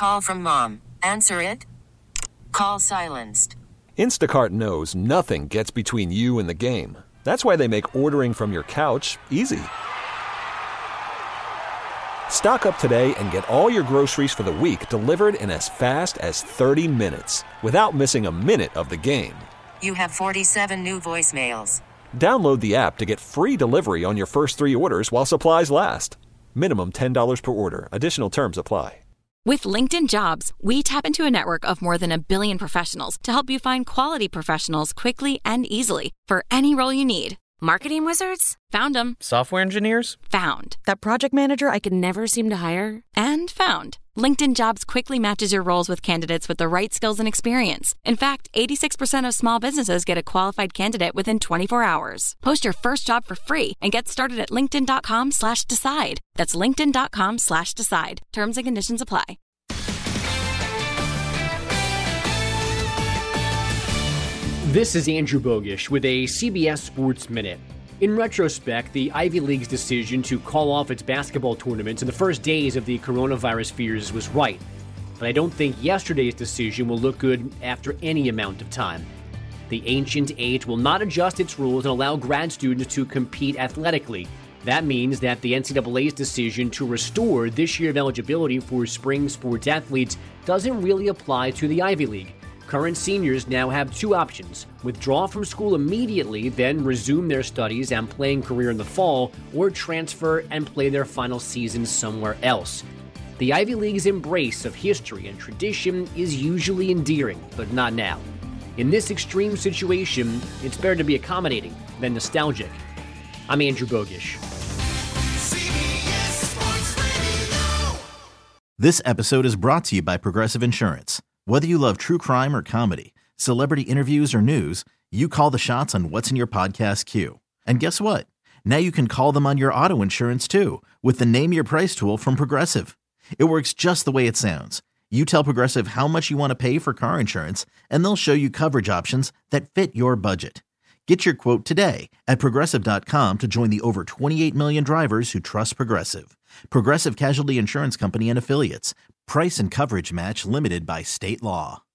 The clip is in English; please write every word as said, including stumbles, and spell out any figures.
call from mom. Answer it. Call silenced. Instacart knows nothing gets between you and the game. That's why they make ordering from your couch easy. Stock up today and get all your groceries for the week delivered in as fast as thirty minutes without missing a minute of the game. You have forty-seven new voicemails. Download the app to get free delivery on your first three orders while supplies last. Minimum ten dollars per order. Additional terms apply. With LinkedIn Jobs, we tap into a network of more than a billion professionals to help you find quality professionals quickly and easily for any role you need. Marketing wizards? Found them. Software engineers? Found. That project manager I could never seem to hire? And found. LinkedIn Jobs quickly matches your roles with candidates with the right skills and experience. In fact, eighty-six percent of small businesses get a qualified candidate within twenty-four hours. Post your first job for free and get started at linkedin.com slash decide. That's linkedin.com slash decide. Terms and conditions apply. This is Andrew Bogish with a C B S Sports Minute. In retrospect, the Ivy League's decision to call off its basketball tournaments in the first days of the coronavirus fears was right. But I don't think yesterday's decision will look good after any amount of time. The Ancient Eight will not adjust its rules and allow grad students to compete athletically. That means that the N C double A's decision to restore this year of eligibility for spring sports athletes doesn't really apply to the Ivy League. Current seniors now have two options: withdraw from school immediately, then resume their studies and playing career in the fall, or transfer and play their final season somewhere else. The Ivy League's embrace of history and tradition is usually endearing, but not now. In this extreme situation, it's better to be accommodating than nostalgic. I'm Andrew Bogish. This episode is brought to you by Progressive Insurance. Whether you love true crime or comedy, celebrity interviews or news, you call the shots on what's in your podcast queue. And guess what? Now you can call them on your auto insurance too with the Name Your Price tool from Progressive. It works just the way it sounds. You tell Progressive how much you want to pay for car insurance, and they'll show you coverage options that fit your budget. Get your quote today at Progressive dot com to join the over twenty-eight million drivers who trust Progressive. Progressive Casualty Insurance Company and Affiliates. Price and coverage match limited by state law.